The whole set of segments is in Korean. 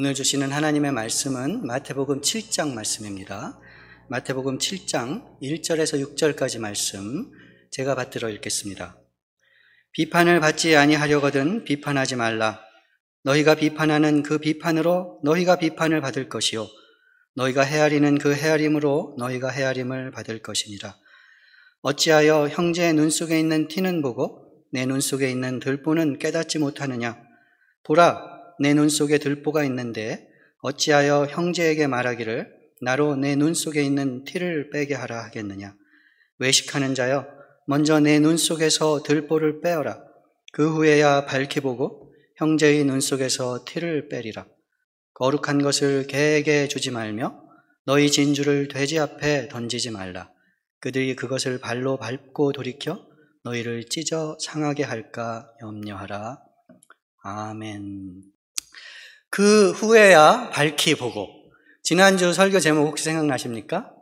오늘 주시는 하나님의 말씀은 마태복음 7장 말씀입니다. 마태복음 7장 1절에서 6절까지 말씀 제가 받들어 읽겠습니다. 비판을 받지 아니하려거든 비판하지 말라. 너희가 비판하는 그 비판으로 너희가 비판을 받을 것이요 너희가 헤아리는 그 헤아림으로 너희가 헤아림을 받을 것이니라. 어찌하여 형제의 눈 속에 있는 티는 보고 내 눈 속에 있는 들보는 깨닫지 못하느냐. 보라, 내 눈 속에 들보가 있는데 어찌하여 형제에게 말하기를 나로 내 눈 속에 있는 티를 빼게 하라 하겠느냐. 외식하는 자여, 먼저 내 눈 속에서 들보를 빼어라. 그 후에야 밝히 보고 형제의 눈 속에서 티를 빼리라. 거룩한 것을 개에게 주지 말며 너희 진주를 돼지 앞에 던지지 말라. 그들이 그것을 발로 밟고 돌이켜 너희를 찢어 상하게 할까 염려하라. 아멘. 그 후에야 밝히 보고. 지난주 설교 제목 혹시 생각나십니까?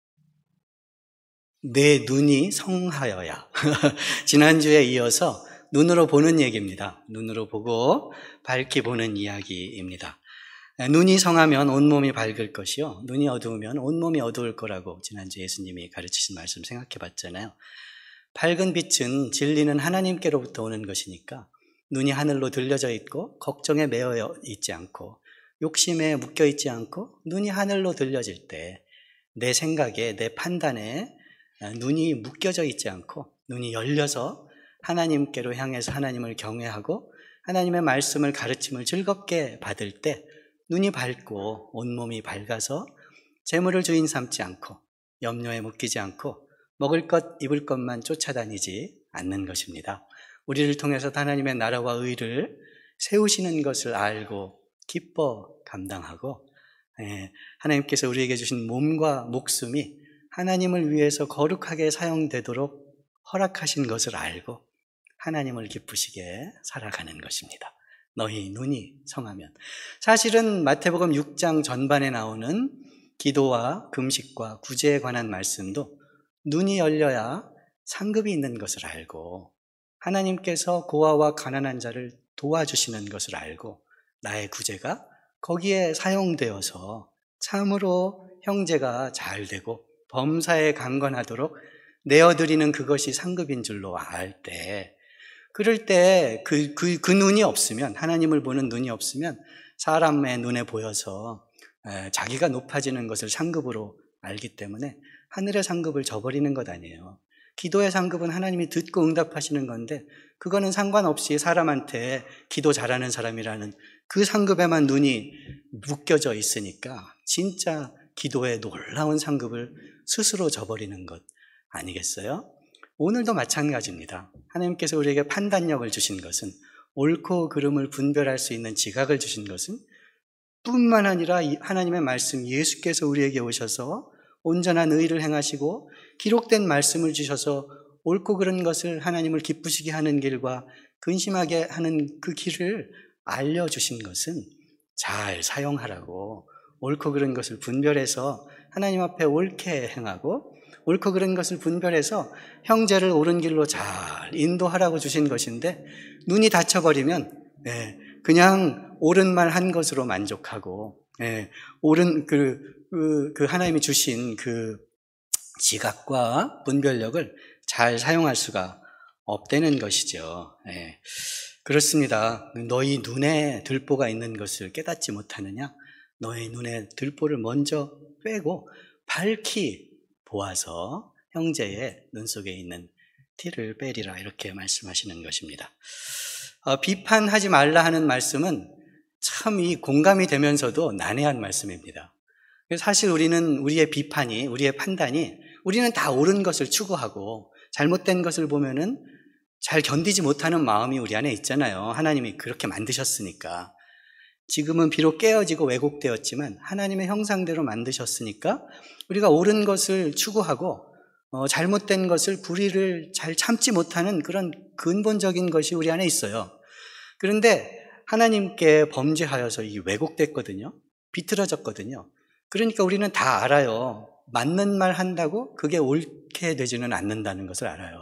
내 눈이 성하여야. 지난주에 이어서 눈으로 보는 얘기입니다. 눈으로 보고 밝히 보는 이야기입니다. 눈이 성하면 온몸이 밝을 것이요 눈이 어두우면 온몸이 어두울 거라고 지난주 예수님이 가르치신 말씀 생각해 봤잖아요. 밝은 빛은 진리는 하나님께로부터 오는 것이니까 눈이 하늘로 들려져 있고 걱정에 매여 있지 않고 욕심에 묶여 있지 않고 눈이 하늘로 들려질 때 내 생각에 내 판단에 눈이 묶여져 있지 않고 눈이 열려서 하나님께로 향해서 하나님을 경외하고 하나님의 말씀을 가르침을 즐겁게 받을 때 눈이 밝고 온몸이 밝아서 재물을 주인 삼지 않고 염려에 묶이지 않고 먹을 것 입을 것만 쫓아다니지 않는 것입니다. 우리를 통해서 하나님의 나라와 의를 세우시는 것을 알고 기뻐 감당하고 하나님께서 우리에게 주신 몸과 목숨이 하나님을 위해서 거룩하게 사용되도록 허락하신 것을 알고 하나님을 기쁘시게 살아가는 것입니다. 너희 눈이 성하면. 사실은 마태복음 6장 전반에 나오는 기도와 금식과 구제에 관한 말씀도 눈이 열려야 상급이 있는 것을 알고 하나님께서 고아와 가난한 자를 도와주시는 것을 알고 나의 구제가 거기에 사용되어서 참으로 형제가 잘 되고 범사에 강건하도록 내어드리는 그것이 상급인 줄로 알 때 그럴 때 그 눈이 없으면 하나님을 보는 눈이 없으면 사람의 눈에 보여서 자기가 높아지는 것을 상급으로 알기 때문에 하늘의 상급을 저버리는 것 아니에요. 기도의 상급은 하나님이 듣고 응답하시는 건데 그거는 상관없이 사람한테 기도 잘하는 사람이라는 그 상급에만 눈이 묶여져 있으니까 진짜 기도의 놀라운 상급을 스스로 저버리는 것 아니겠어요? 오늘도 마찬가지입니다. 하나님께서 우리에게 판단력을 주신 것은 옳고 그름을 분별할 수 있는 지각을 주신 것은 뿐만 아니라 하나님의 말씀 예수께서 우리에게 오셔서 온전한 의를 행하시고 기록된 말씀을 주셔서 옳고 그른 것을 하나님을 기쁘시게 하는 길과 근심하게 하는 그 길을 알려주신 것은 잘 사용하라고 옳고 그른 것을 분별해서 하나님 앞에 옳게 행하고 옳고 그른 것을 분별해서 형제를 옳은 길로 잘 인도하라고 주신 것인데 눈이 닫혀버리면 그냥 옳은 말 한 것으로 만족하고 옳은 그 하나님이 주신 그 지각과 분별력을 잘 사용할 수가 없다는 것이죠. 그렇습니다. 너희 눈에 들보가 있는 것을 깨닫지 못하느냐? 너희 눈에 들보를 먼저 빼고 밝히 보아서 형제의 눈 속에 있는 티를 빼리라 이렇게 말씀하시는 것입니다. 비판하지 말라 하는 말씀은 참 이 공감이 되면서도 난해한 말씀입니다. 사실 우리는 우리의 비판이, 우리의 판단이 우리는 다 옳은 것을 추구하고 잘못된 것을 보면은 잘 견디지 못하는 마음이 우리 안에 있잖아요. 하나님이 그렇게 만드셨으니까. 지금은 비록 깨어지고 왜곡되었지만 하나님의 형상대로 만드셨으니까 우리가 옳은 것을 추구하고 잘못된 것을 불의를 잘 참지 못하는 그런 근본적인 것이 우리 안에 있어요. 그런데 하나님께 범죄하여서 이게 왜곡됐거든요. 비틀어졌거든요. 그러니까 우리는 다 알아요. 맞는 말 한다고 그게 옳게 되지는 않는다는 것을 알아요.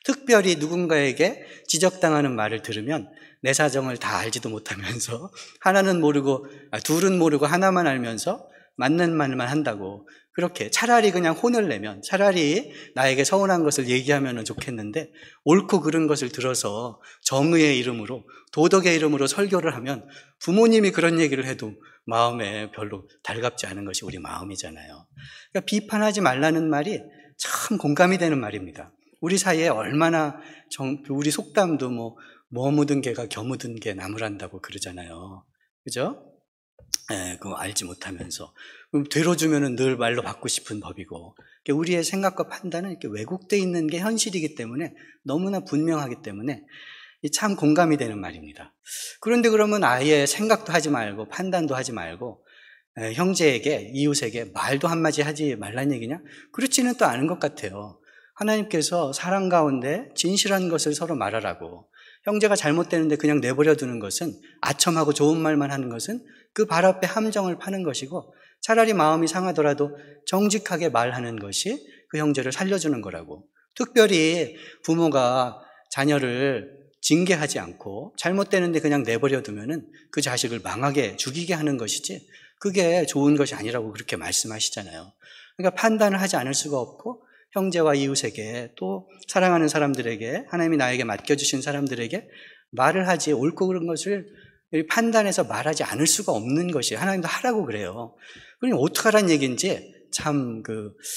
특별히 누군가에게 지적당하는 말을 들으면 내 사정을 다 알지도 못하면서 하나는 모르고 둘은 모르고 하나만 알면서 맞는 말만 한다고, 그렇게 차라리 그냥 혼을 내면, 차라리 나에게 서운한 것을 얘기하면 좋겠는데 옳고 그른 것을 들어서 정의의 이름으로, 도덕의 이름으로 설교를 하면 부모님이 그런 얘기를 해도 마음에 별로 달갑지 않은 것이 우리 마음이잖아요. 그러니까 비판하지 말라는 말이 참 공감이 되는 말입니다. 우리 사이에 얼마나 우리 속담도 뭐 묻은 개가 겨 묻은 개 나무란다고 그러잖아요. 그죠? 그거 알지 못하면서. 되로 주면은 늘 말로 받고 싶은 법이고, 우리의 생각과 판단은 이렇게 왜곡되어 있는 게 현실이기 때문에, 너무나 분명하기 때문에 참 공감이 되는 말입니다. 그런데 그러면 아예 생각도 하지 말고 판단도 하지 말고 형제에게, 이웃에게 말도 한마디 하지 말란 얘기냐? 그렇지는 또 않은 것 같아요. 하나님께서 사랑 가운데 진실한 것을 서로 말하라고, 형제가 잘못되는데 그냥 내버려 두는 것은, 아첨하고 좋은 말만 하는 것은 그 발 앞에 함정을 파는 것이고, 차라리 마음이 상하더라도 정직하게 말하는 것이 그 형제를 살려주는 거라고. 특별히 부모가 자녀를 징계하지 않고 잘못되는데 그냥 내버려 두면은 그 자식을 망하게, 죽이게 하는 것이지 그게 좋은 것이 아니라고 그렇게 말씀하시잖아요. 그러니까 판단을 하지 않을 수가 없고, 형제와 이웃에게, 또 사랑하는 사람들에게, 하나님이 나에게 맡겨주신 사람들에게 말을 하지, 옳고 그른 것을 판단해서 말하지 않을 수가 없는 것이, 하나님도 하라고 그래요. 그러니 어떡하란 얘기인지 참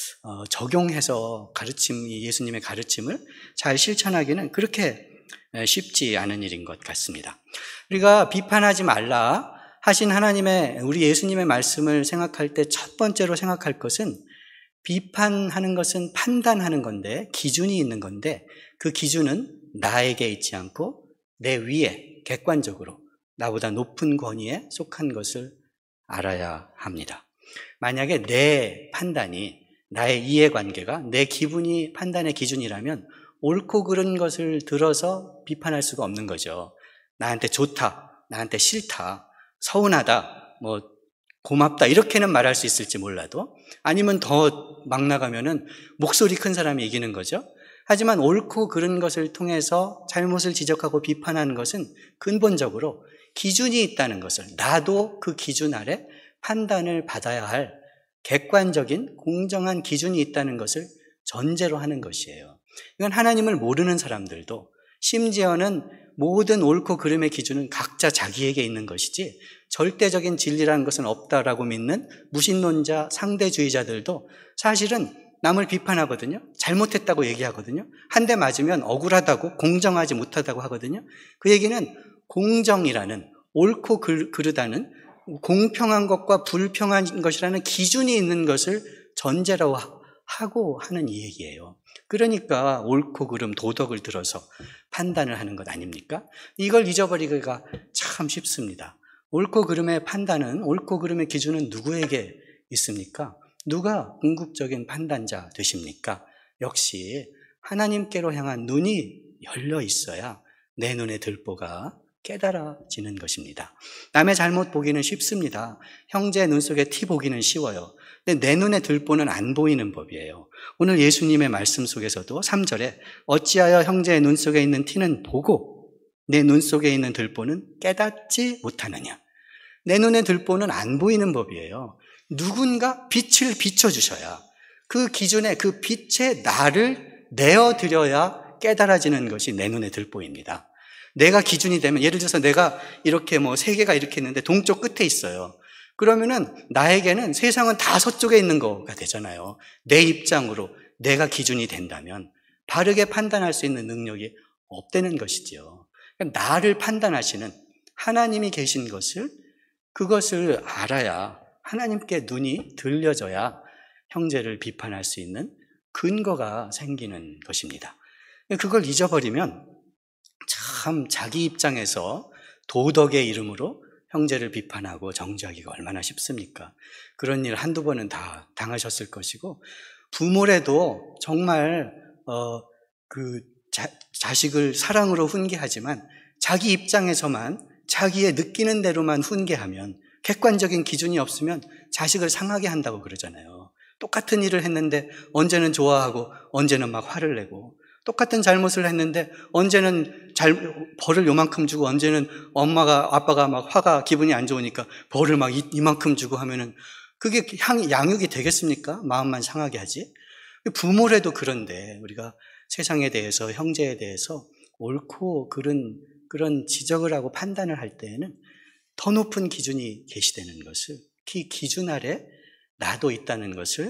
적용해서 예수님의 가르침을 잘 실천하기는 그렇게 쉽지 않은 일인 것 같습니다. 우리가 비판하지 말라 하신 우리 예수님의 말씀을 생각할 때 첫 번째로 생각할 것은, 비판하는 것은 판단하는 건데, 기준이 있는 건데, 그 기준은 나에게 있지 않고 내 위에 객관적으로 나보다 높은 권위에 속한 것을 알아야 합니다. 만약에 내 판단이, 나의 이해관계가 내 기분이 판단의 기준이라면 옳고 그른 것을 들어서 비판할 수가 없는 거죠. 나한테 좋다, 나한테 싫다, 서운하다, 고맙다, 이렇게는 말할 수 있을지 몰라도, 아니면 더 막 나가면은 목소리 큰 사람이 이기는 거죠. 하지만 옳고 그른 것을 통해서 잘못을 지적하고 비판하는 것은 근본적으로 기준이 있다는 것을, 나도 그 기준 아래 판단을 받아야 할 객관적인 공정한 기준이 있다는 것을 전제로 하는 것이에요. 이건 하나님을 모르는 사람들도, 심지어는 모든 옳고 그름의 기준은 각자 자기에게 있는 것이지 절대적인 진리라는 것은 없다라고 믿는 무신론자, 상대주의자들도 사실은 남을 비판하거든요. 잘못했다고 얘기하거든요. 한 대 맞으면 억울하다고, 공정하지 못하다고 하거든요. 그 얘기는 공정이라는, 옳고 그르다는, 공평한 것과 불평한 것이라는 기준이 있는 것을 전제로 하고 하는 이 얘기예요. 그러니까 옳고 그름, 도덕을 들어서 판단을 하는 것 아닙니까? 이걸 잊어버리기가 참 쉽습니다. 옳고 그름의 판단은, 옳고 그름의 기준은 누구에게 있습니까? 누가 궁극적인 판단자 되십니까? 역시 하나님께로 향한 눈이 열려 있어야 내 눈의 들보가 깨달아지는 것입니다. 남의 잘못 보기는 쉽습니다. 형제의 눈 속에 티 보기는 쉬워요. 근데 내 눈의 들보는 안 보이는 법이에요. 오늘 예수님의 말씀 속에서도 3절에 어찌하여 형제의 눈 속에 있는 티는 보고 내 눈 속에 있는 들보는 깨닫지 못하느냐. 내 눈의 들보는 안 보이는 법이에요. 누군가 빛을 비춰주셔야, 그 기준에, 그 빛에 나를 내어드려야 깨달아지는 것이 내 눈의 들보입니다. 내가 기준이 되면, 예를 들어서 내가 이렇게 세계가 이렇게 있는데 동쪽 끝에 있어요. 그러면은 나에게는 세상은 다 서쪽에 있는 거가 되잖아요. 내 입장으로 내가 기준이 된다면 바르게 판단할 수 있는 능력이 없다는 것이지요. 그러니까 나를 판단하시는 하나님이 계신 것을, 그것을 알아야, 하나님께 눈이 들려져야 형제를 비판할 수 있는 근거가 생기는 것입니다. 그걸 잊어버리면 참 자기 입장에서 도덕의 이름으로 형제를 비판하고 정죄하기가 얼마나 쉽습니까? 그런 일 한두 번은 다 당하셨을 것이고, 부모래도 정말 자식을 사랑으로 훈계하지만 자기 입장에서만, 자기의 느끼는 대로만 훈계하면, 객관적인 기준이 없으면 자식을 상하게 한다고 그러잖아요. 똑같은 일을 했는데 언제는 좋아하고 언제는 막 화를 내고, 똑같은 잘못을 했는데 언제는 벌을 요만큼 주고 언제는 아빠가 막 기분이 안 좋으니까 벌을 막 이만큼 주고 하면은 그게 양육이 되겠습니까? 마음만 상하게 하지. 부모래도 그런데 우리가 세상에 대해서, 형제에 대해서 옳고 그런 지적을 하고 판단을 할 때에는 더 높은 기준이 계시다는 것을, 그 기준 아래 나도 있다는 것을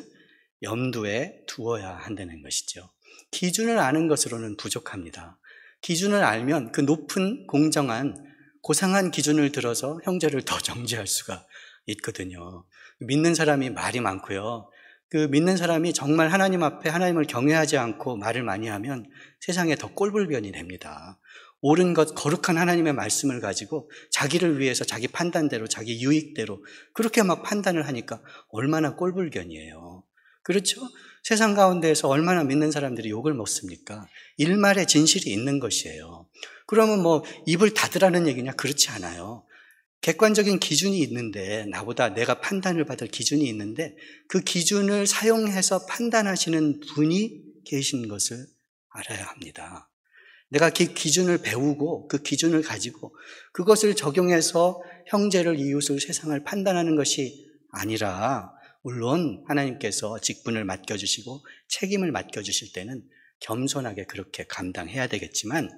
염두에 두어야 한다는 것이죠. 기준을 아는 것으로는 부족합니다. 기준을 알면 그 높은 공정한 고상한 기준을 들어서 형제를 더 정죄할 수가 있거든요. 믿는 사람이 말이 많고요. 그 믿는 사람이 정말 하나님 앞에 하나님을 경외하지 않고 말을 많이 하면 세상에 더 꼴불견이 됩니다. 옳은 것, 거룩한 하나님의 말씀을 가지고 자기를 위해서 자기 판단대로, 자기 유익대로 그렇게 막 판단을 하니까 얼마나 꼴불견이에요. 그렇죠? 세상 가운데에서 얼마나 믿는 사람들이 욕을 먹습니까? 일말에 진실이 있는 것이에요. 그러면 뭐 입을 닫으라는 얘기냐? 그렇지 않아요. 객관적인 기준이 있는데, 나보다 내가 판단을 받을 기준이 있는데 그 기준을 사용해서 판단하시는 분이 계신 것을 알아야 합니다. 내가 그 기준을 배우고 그 기준을 가지고 그것을 적용해서 형제를, 이웃을, 세상을 판단하는 것이 아니라, 물론 하나님께서 직분을 맡겨주시고 책임을 맡겨주실 때는 겸손하게 그렇게 감당해야 되겠지만,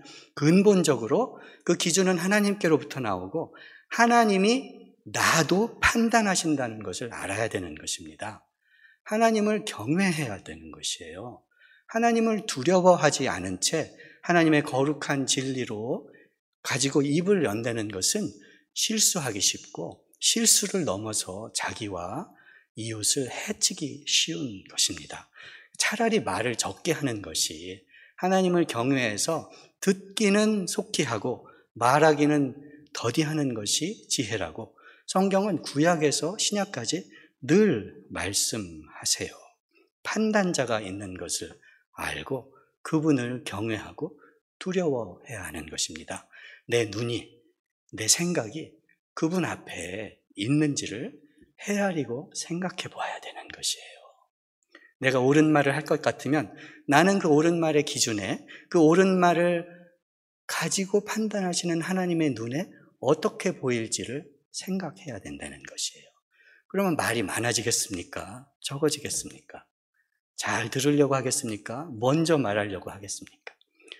근본적으로 그 기준은 하나님께로부터 나오고 하나님이 나도 판단하신다는 것을 알아야 되는 것입니다. 하나님을 경외해야 되는 것이에요. 하나님을 두려워하지 않은 채 하나님의 거룩한 진리로 가지고 입을 연다는 것은 실수하기 쉽고 실수를 넘어서 자기와 이웃을 해치기 쉬운 것입니다. 차라리 말을 적게 하는 것이, 하나님을 경외해서 듣기는 속히 하고 말하기는 더디하는 것이 지혜라고 성경은 구약에서 신약까지 늘 말씀하세요. 판단자가 있는 것을 알고 그분을 경외하고 두려워해야 하는 것입니다. 내 눈이, 내 생각이 그분 앞에 있는지를 헤아리고 생각해 보아야 되는 것이에요. 내가 옳은 말을 할 것 같으면 나는 그 옳은 말의 기준에, 그 옳은 말을 가지고 판단하시는 하나님의 눈에 어떻게 보일지를 생각해야 된다는 것이에요. 그러면 말이 많아지겠습니까? 적어지겠습니까? 잘 들으려고 하겠습니까? 먼저 말하려고 하겠습니까?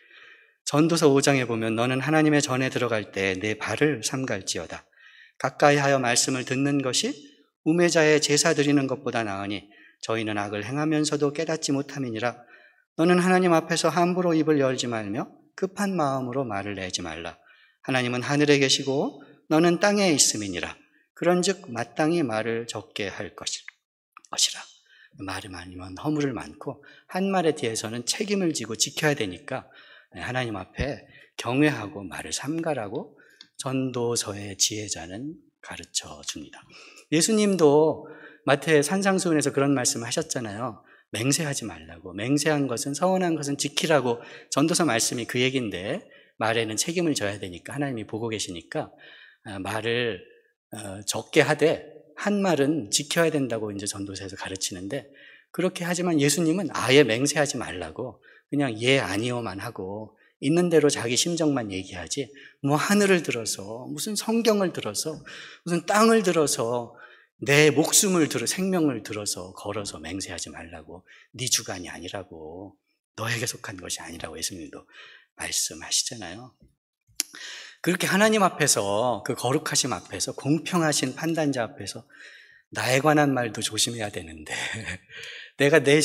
전도서 5장에 보면 너는 하나님의 전에 들어갈 때 내 발을 삼갈지어다. 가까이 하여 말씀을 듣는 것이 우매자의 제사 드리는 것보다 나으니 저희는 악을 행하면서도 깨닫지 못함이니라. 너는 하나님 앞에서 함부로 입을 열지 말며 급한 마음으로 말을 내지 말라. 하나님은 하늘에 계시고 너는 땅에 있음이니라. 그런즉 마땅히 말을 적게 할 것이라. 말이 많으면 허물을 많고 한 말에 대해서는 책임을 지고 지켜야 되니까 하나님 앞에 경외하고 말을 삼가라고 전도서의 지혜자는 가르쳐 줍니다. 예수님도 마태 산상수훈에서 그런 말씀을 하셨잖아요. 맹세하지 말라고. 맹세한 것은, 서원한 것은 지키라고. 전도서 말씀이 그 얘기인데 말에는 책임을 져야 되니까, 하나님이 보고 계시니까 말을 적게 하되 한 말은 지켜야 된다고 이제 전도서에서 가르치는데, 그렇게 하지만 예수님은 아예 맹세하지 말라고 그냥 예 아니오만 하고 있는 대로 자기 심정만 얘기하지, 뭐 하늘을 들어서, 무슨 성경을 들어서, 무슨 땅을 들어서, 내 목숨을 들어, 생명을 들어서 걸어서 맹세하지 말라고. 네 주관이 아니라고, 너에게 속한 것이 아니라고 예수님도 말씀하시잖아요. 그렇게 하나님 앞에서, 그 거룩하심 앞에서, 공평하신 판단자 앞에서 나에 관한 말도 조심해야 되는데 내가 내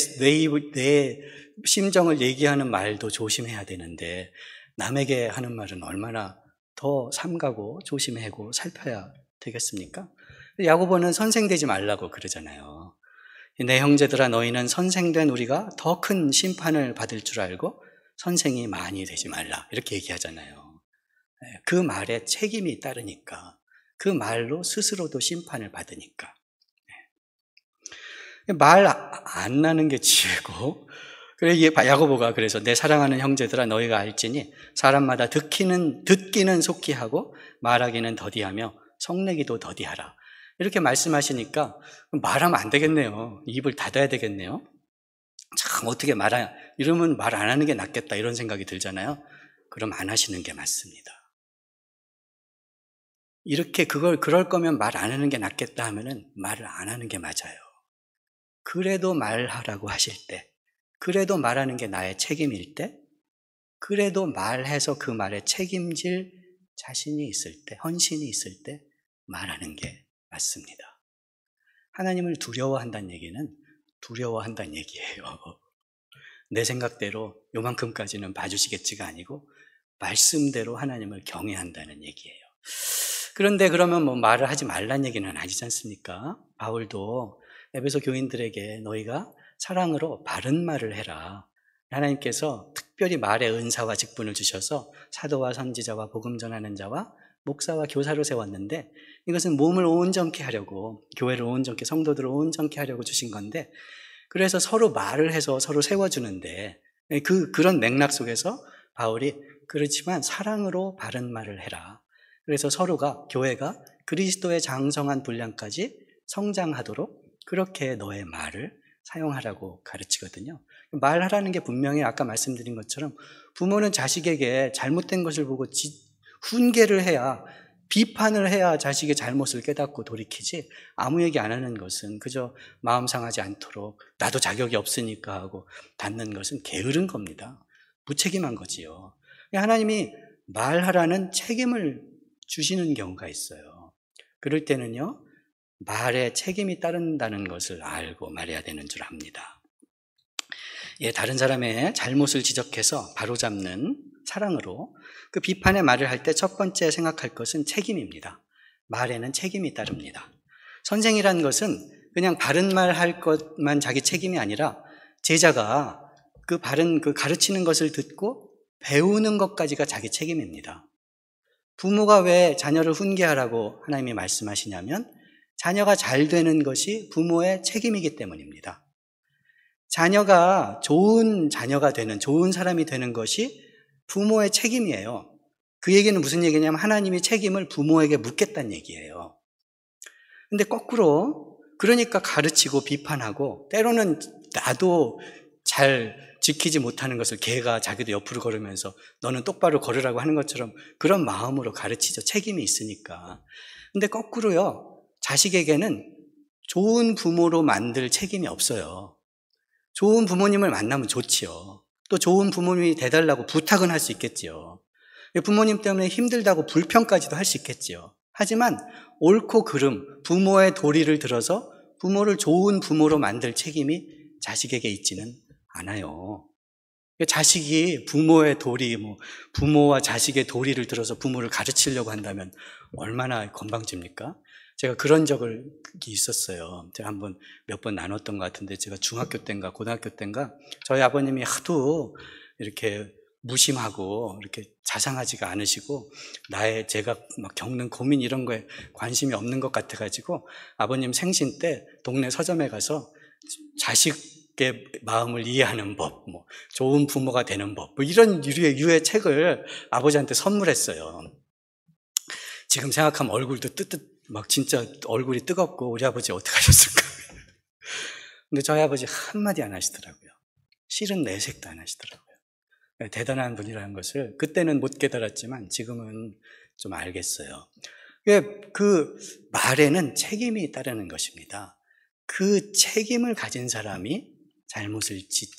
심정을 얘기하는 말도 조심해야 되는데 남에게 하는 말은 얼마나 더 삼가고 조심하고 살펴야 되겠습니까? 야고보는 선생되지 말라고 그러잖아요. 내 형제들아, 너희는 선생된 우리가 더 큰 심판을 받을 줄 알고 선생이 많이 되지 말라, 이렇게 얘기하잖아요. 그 말에 책임이 따르니까, 그 말로 스스로도 심판을 받으니까. 말 안 나는 게 지혜고, 그래 야고보가 그래서 내 사랑하는 형제들아 너희가 알지니 사람마다 듣기는 속히 하고 말하기는 더디하며 성내기도 더디하라, 이렇게 말씀하시니까 말하면 안 되겠네요. 입을 닫아야 되겠네요. 참 어떻게 이러면 말 안 하는 게 낫겠다 이런 생각이 들잖아요. 그럼 안 하시는 게 맞습니다. 이렇게 그럴 거면 말 안 하는 게 낫겠다 하면은 말을 안 하는 게 맞아요. 그래도 말하라고 하실 때, 그래도 말하는 게 나의 책임일 때, 그래도 말해서 그 말에 책임질 자신이 있을 때, 헌신이 있을 때 말하는 게 맞습니다. 하나님을 두려워한다는 얘기는 두려워한다는 얘기예요. 내 생각대로 요만큼까지는 봐주시겠지가 아니고 말씀대로 하나님을 경외한다는 얘기예요. 그런데 그러면 뭐 말을 하지 말란 얘기는 아니지 않습니까? 바울도 에베소 교인들에게 너희가 사랑으로 바른 말을 해라. 하나님께서 특별히 말의 은사와 직분을 주셔서 사도와 선지자와 복음 전하는 자와 목사와 교사로 세웠는데 이것은 몸을 온전케 하려고, 교회를 온전케, 성도들을 온전케 하려고 주신 건데, 그래서 서로 말을 해서 서로 세워주는데 그런 맥락 속에서 바울이 그렇지만 사랑으로 바른 말을 해라. 그래서 서로가, 교회가 그리스도의 장성한 분량까지 성장하도록 그렇게 너의 말을 사용하라고 가르치거든요. 말하라는 게 분명히 아까 말씀드린 것처럼 부모는 자식에게 잘못된 것을 보고 훈계를 해야, 비판을 해야 자식의 잘못을 깨닫고 돌이키지, 아무 얘기 안 하는 것은, 그저 마음 상하지 않도록 나도 자격이 없으니까 하고 닫는 것은 게으른 겁니다. 무책임한 거지요. 하나님이 말하라는 책임을 주시는 경우가 있어요. 그럴 때는요, 말에 책임이 따른다는 것을 알고 말해야 되는 줄 압니다. 다른 사람의 잘못을 지적해서 바로잡는 사랑으로 그 비판의 말을 할 때 첫 번째 생각할 것은 책임입니다. 말에는 책임이 따릅니다. 선생이라는 것은 그냥 바른 말 할 것만 자기 책임이 아니라 제자가 그 가르치는 것을 듣고 배우는 것까지가 자기 책임입니다. 부모가 왜 자녀를 훈계하라고 하나님이 말씀하시냐면 자녀가 잘 되는 것이 부모의 책임이기 때문입니다. 자녀가 좋은 자녀가 되는, 좋은 사람이 되는 것이 부모의 책임이에요. 그 얘기는 무슨 얘기냐면 하나님이 책임을 부모에게 묻겠다는 얘기예요. 근데 거꾸로, 그러니까 가르치고 비판하고, 때로는 나도 잘 지키지 못하는 것을 걔가 자기도 옆으로 걸으면서 너는 똑바로 걸으라고 하는 것처럼 그런 마음으로 가르치죠. 책임이 있으니까. 근데 거꾸로요, 자식에게는 좋은 부모로 만들 책임이 없어요. 좋은 부모님을 만나면 좋지요. 또 좋은 부모님이 돼달라고 부탁은 할 수 있겠지요. 부모님 때문에 힘들다고 불평까지도 할 수 있겠지요. 하지만 옳고 그름, 부모의 도리를 들어서 부모를 좋은 부모로 만들 책임이 자식에게 있지는 않아요. 자식이 부모의 도리, 부모와 자식의 도리를 들어서 부모를 가르치려고 한다면 얼마나 건방집니까? 제가 그런 적이 있었어요. 제가 몇 번 나눴던 것 같은데, 제가 중학교 때인가 고등학교 때인가 저희 아버님이 하도 이렇게 무심하고 이렇게 자상하지가 않으시고 제가 막 겪는 고민 이런 거에 관심이 없는 것 같아가지고 아버님 생신 때 동네 서점에 가서 자식의 마음을 이해하는 법, 좋은 부모가 되는 법, 이런 유의 책을 아버지한테 선물했어요. 지금 생각하면 얼굴도 막 진짜 얼굴이 뜨겁고 우리 아버지 어떻게 하셨을까? 근데 저희 아버지 한마디 안 하시더라고요. 실은 내색도 안 하시더라고요. 대단한 분이라는 것을 그때는 못 깨달았지만 지금은 좀 알겠어요. 그 말에는 책임이 따르는 것입니다. 그 책임을 가진 사람이 잘못을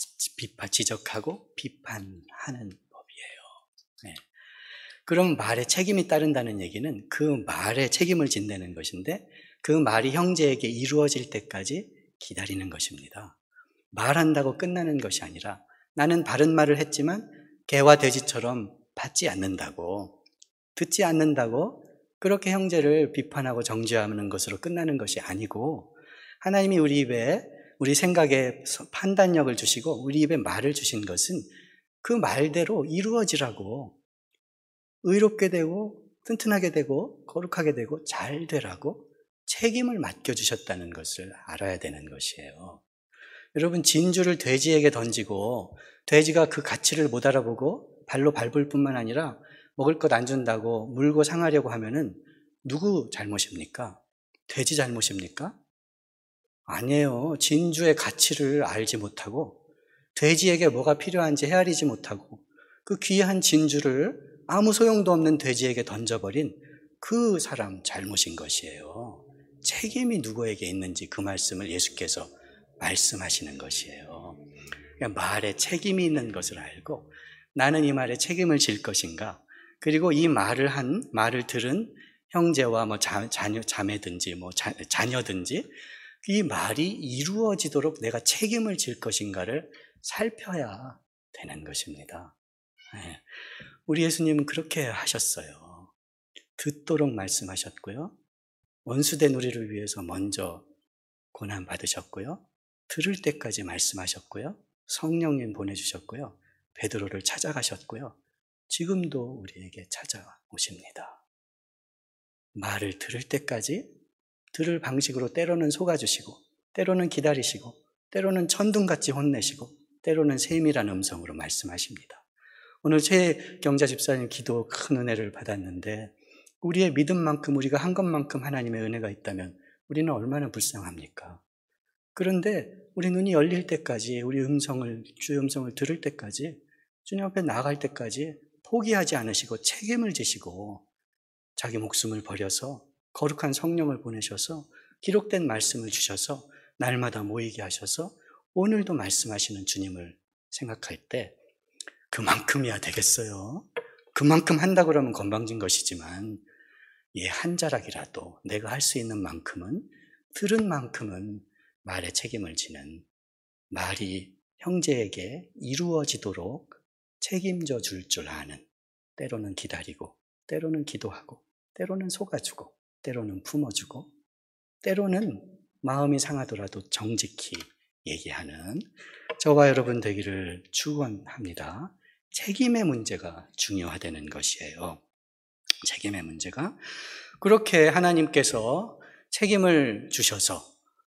지적하고 비판하는 법이에요. 네. 그럼 말에 책임이 따른다는 얘기는 그 말에 책임을 진다는 것인데 그 말이 형제에게 이루어질 때까지 기다리는 것입니다. 말한다고 끝나는 것이 아니라 나는 바른 말을 했지만 개와 돼지처럼 받지 않는다고, 듣지 않는다고 그렇게 형제를 비판하고 정죄하는 것으로 끝나는 것이 아니고 하나님이 우리 입에, 우리 생각에 판단력을 주시고 우리 입에 말을 주신 것은 그 말대로 이루어지라고, 의롭게 되고 튼튼하게 되고 거룩하게 되고 잘 되라고 책임을 맡겨주셨다는 것을 알아야 되는 것이에요. 여러분, 진주를 돼지에게 던지고 돼지가 그 가치를 못 알아보고 발로 밟을 뿐만 아니라 먹을 것 안 준다고 물고 상하려고 하면은 누구 잘못입니까? 돼지 잘못입니까? 아니에요. 진주의 가치를 알지 못하고 돼지에게 뭐가 필요한지 헤아리지 못하고 그 귀한 진주를 아무 소용도 없는 돼지에게 던져버린 그 사람 잘못인 것이에요. 책임이 누구에게 있는지 그 말씀을 예수께서 말씀하시는 것이에요. 그러니까 말에 책임이 있는 것을 알고 나는 이 말에 책임을 질 것인가, 그리고 이 말을 들은 형제와 뭐 자매든지 뭐 자녀든지 이 말이 이루어지도록 내가 책임을 질 것인가를 살펴야 되는 것입니다. 네. 우리 예수님은 그렇게 하셨어요. 듣도록 말씀하셨고요. 원수된 우리를 위해서 먼저 고난 받으셨고요. 들을 때까지 말씀하셨고요. 성령님 보내주셨고요. 베드로를 찾아가셨고요. 지금도 우리에게 찾아오십니다. 말을 들을 때까지 들을 방식으로 때로는 속아주시고, 때로는 기다리시고, 때로는 천둥같이 혼내시고, 때로는 세밀한 음성으로 말씀하십니다. 오늘 최경자 집사님 기도 큰 은혜를 받았는데, 우리의 믿음만큼 우리가 한 것만큼 하나님의 은혜가 있다면 우리는 얼마나 불쌍합니까? 그런데 우리 눈이 열릴 때까지, 우리 주의 음성을 들을 때까지, 주님 앞에 나아갈 때까지 포기하지 않으시고 책임을 지시고 자기 목숨을 버려서 거룩한 성령을 보내셔서 기록된 말씀을 주셔서 날마다 모이게 하셔서 오늘도 말씀하시는 주님을 생각할 때 그만큼이야 되겠어요. 그만큼 한다고 그러면 건방진 것이지만 한 자락이라도 내가 할 수 있는 만큼은, 들은 만큼은 말에 책임을 지는, 말이 형제에게 이루어지도록 책임져 줄 아는, 때로는 기다리고, 때로는 기도하고, 때로는 속아주고, 때로는 품어주고, 때로는 마음이 상하더라도 정직히 얘기하는 저와 여러분 되기를 축원합니다. 책임의 문제가 중요하다는 것이에요. 책임의 문제가. 그렇게 하나님께서 책임을 주셔서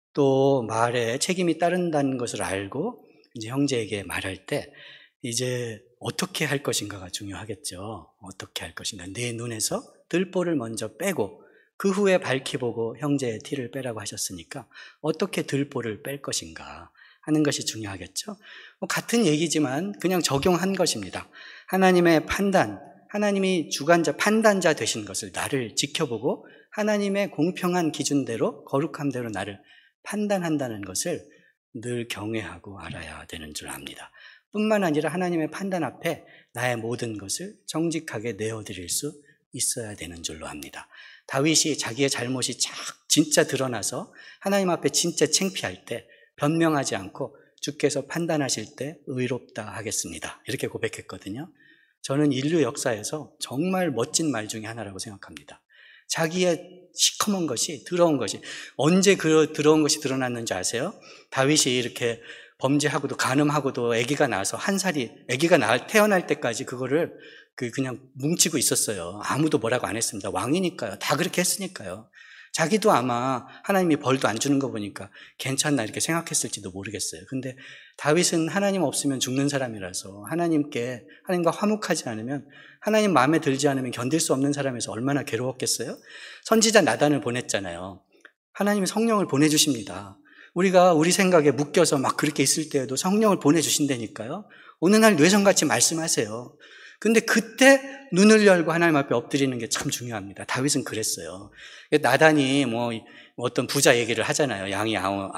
또 말에 책임이 따른다는 것을 알고 이제 형제에게 말할 때 이제 어떻게 할 것인가가 중요하겠죠. 어떻게 할 것인가. 내 눈에서 들보를 먼저 빼고 그 후에 밝히 보고 형제의 티를 빼라고 하셨으니까 어떻게 들보를 뺄 것인가 하는 것이 중요하겠죠. 같은 얘기지만 그냥 적용한 것입니다. 하나님의 판단, 하나님이 주관자, 판단자 되신 것을 나를 지켜보고 하나님의 공평한 기준대로, 거룩함대로 나를 판단한다는 것을 늘 경외하고 알아야 되는 줄 압니다. 뿐만 아니라 하나님의 판단 앞에 나의 모든 것을 정직하게 내어드릴 수 있어야 되는 줄로 압니다. 다윗이 자기의 잘못이 진짜 드러나서 하나님 앞에 진짜 창피할 때 변명하지 않고 주께서 판단하실 때 의롭다 하겠습니다. 이렇게 고백했거든요. 저는 인류 역사에서 정말 멋진 말 중에 하나라고 생각합니다. 자기의 시커먼 것이, 더러운 것이, 언제 그 더러운 것이 드러났는지 아세요? 다윗이 이렇게 범죄하고도 간음하고도 아기가 나서 아기가 태어날 때까지 그거를 그냥 뭉치고 있었어요. 아무도 뭐라고 안 했습니다. 왕이니까요. 다 그렇게 했으니까요. 자기도 아마 하나님이 벌도 안 주는 거 보니까 괜찮나 이렇게 생각했을지도 모르겠어요. 근데 다윗은 하나님 없으면 죽는 사람이라서 하나님과 화목하지 않으면, 하나님 마음에 들지 않으면 견딜 수 없는 사람에서 얼마나 괴로웠겠어요? 선지자 나단을 보냈잖아요. 하나님이 성령을 보내주십니다. 우리가 우리 생각에 묶여서 막 그렇게 있을 때에도 성령을 보내주신다니까요. 어느 날 뇌성같이 말씀하세요. 근데 그때 눈을 열고 하나님 앞에 엎드리는 게 참 중요합니다. 다윗은 그랬어요. 나단이 어떤 부자 얘기를 하잖아요. 양이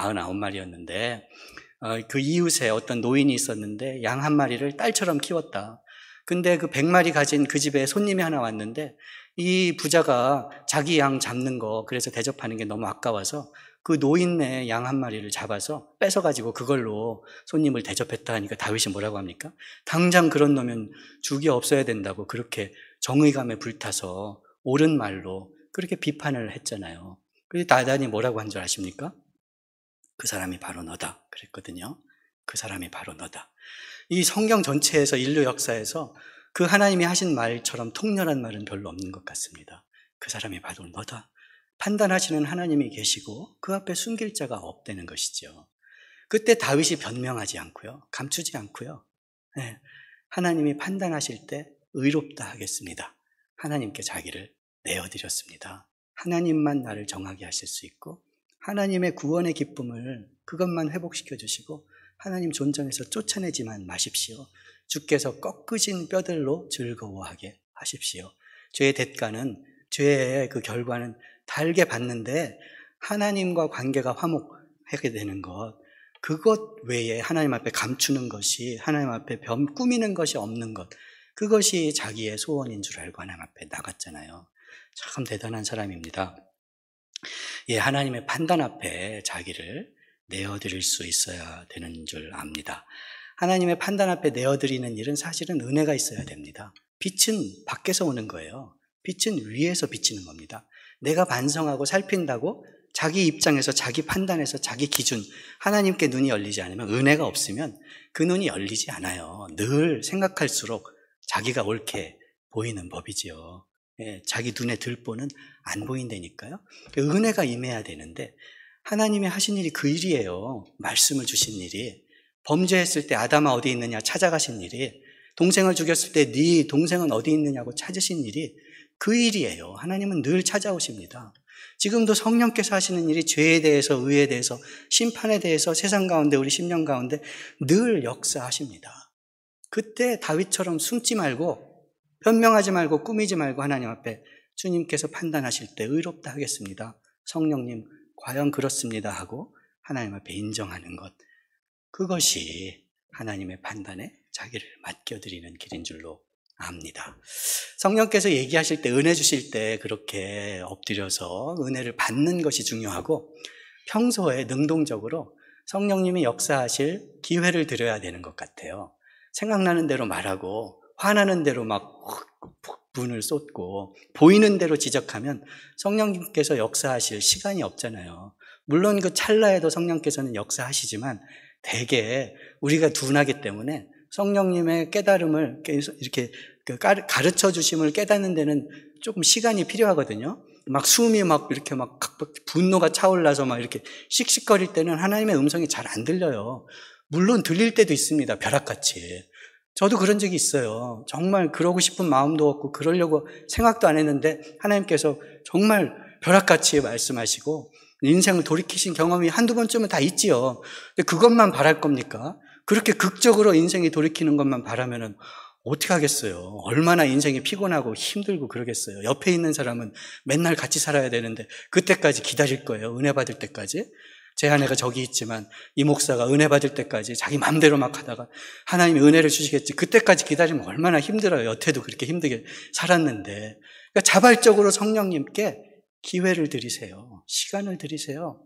99마리였는데 그 이웃에 어떤 노인이 있었는데 양 한 마리를 딸처럼 키웠다. 근데 그 100마리 가진 그 집에 손님이 하나 왔는데 이 부자가 자기 양 잡는 거, 그래서 대접하는 게 너무 아까워서 그 노인네 양 한 마리를 잡아서 뺏어가지고 그걸로 손님을 대접했다 하니까 다윗이 뭐라고 합니까? 당장 그런 놈은 죽이 없어야 된다고 그렇게 정의감에 불타서 옳은 말로 그렇게 비판을 했잖아요. 그래서 나단이 뭐라고 한 줄 아십니까? 그 사람이 바로 너다 그랬거든요. 그 사람이 바로 너다. 이 성경 전체에서, 인류 역사에서 그 하나님이 하신 말처럼 통렬한 말은 별로 없는 것 같습니다. 그 사람이 바로 너다. 판단하시는 하나님이 계시고 그 앞에 숨길 자가 없다는 것이죠. 그때 다윗이 변명하지 않고요, 감추지 않고요, 하나님이 판단하실 때 의롭다 하겠습니다. 하나님께 자기를 내어드렸습니다. 하나님만 나를 정하게 하실 수 있고 하나님의 구원의 기쁨을, 그것만 회복시켜 주시고 하나님 존전에서 쫓아내지만 마십시오. 주께서 꺾으신 뼈들로 즐거워하게 하십시오. 죄의 대가는, 죄의 그 결과는 달게 받는데 하나님과 관계가 화목하게 되는 것, 그것 외에 하나님 앞에 감추는 것이, 하나님 앞에 꾸미는 것이 없는 것, 그것이 자기의 소원인 줄 알고 하나님 앞에 나갔잖아요. 참 대단한 사람입니다. 예, 하나님의 판단 앞에 자기를 내어드릴 수 있어야 되는 줄 압니다. 하나님의 판단 앞에 내어드리는 일은 사실은 은혜가 있어야 됩니다. 빛은 밖에서 오는 거예요. 빛은 위에서 비치는 겁니다. 내가 반성하고 살핀다고 자기 입장에서, 자기 판단에서, 자기 기준, 하나님께 눈이 열리지 않으면, 은혜가 없으면 그 눈이 열리지 않아요. 늘 생각할수록 자기가 옳게 보이는 법이지요. 예, 자기 눈에 들보는 안 보인다니까요. 은혜가 임해야 되는데 하나님이 하신 일이 그 일이에요. 말씀을 주신 일이. 범죄했을 때 아담아 어디 있느냐 찾아가신 일이, 동생을 죽였을 때 네 동생은 어디 있느냐고 찾으신 일이 그 일이에요. 하나님은 늘 찾아오십니다. 지금도 성령께서 하시는 일이 죄에 대해서, 의에 대해서, 심판에 대해서 세상 가운데, 우리 심령 가운데 늘 역사하십니다. 그때 다윗처럼 숨지 말고, 변명하지 말고, 꾸미지 말고 하나님 앞에 주님께서 판단하실 때 의롭다 하겠습니다, 성령님 과연 그렇습니다 하고 하나님 앞에 인정하는 것, 그것이 하나님의 판단에 자기를 맡겨드리는 길인 줄로 압니다. 성령께서 얘기하실 때, 은혜 주실 때 그렇게 엎드려서 은혜를 받는 것이 중요하고, 평소에 능동적으로 성령님이 역사하실 기회를 드려야 되는 것 같아요. 생각나는 대로 말하고 화나는 대로 막 분을 쏟고 보이는 대로 지적하면 성령님께서 역사하실 시간이 없잖아요. 물론 그 찰나에도 성령께서는 역사하시지만 대개 우리가 둔하기 때문에 성령님의 깨달음을 이렇게 가르쳐 주심을 깨닫는 데는 조금 시간이 필요하거든요. 막 숨이 막 이렇게 막 분노가 차올라서 막 이렇게 씩씩거릴 때는 하나님의 음성이 잘 안 들려요. 물론 들릴 때도 있습니다. 벼락같이. 저도 그런 적이 있어요. 정말 그러고 싶은 마음도 없고 그러려고 생각도 안 했는데 하나님께서 정말 벼락같이 말씀하시고 인생을 돌이키신 경험이 한두 번쯤은 다 있지요. 근데 그것만 바랄 겁니까? 그렇게 극적으로 인생이 돌이키는 것만 바라면은 어떻게 하겠어요? 얼마나 인생이 피곤하고 힘들고 그러겠어요. 옆에 있는 사람은 맨날 같이 살아야 되는데 그때까지 기다릴 거예요. 은혜 받을 때까지. 제 아내가 저기 있지만 이 목사가 은혜 받을 때까지 자기 마음대로 막 하다가 하나님이 은혜를 주시겠지, 그때까지 기다리면 얼마나 힘들어요. 여태도 그렇게 힘들게 살았는데. 그러니까 자발적으로 성령님께 기회를 드리세요. 시간을 드리세요.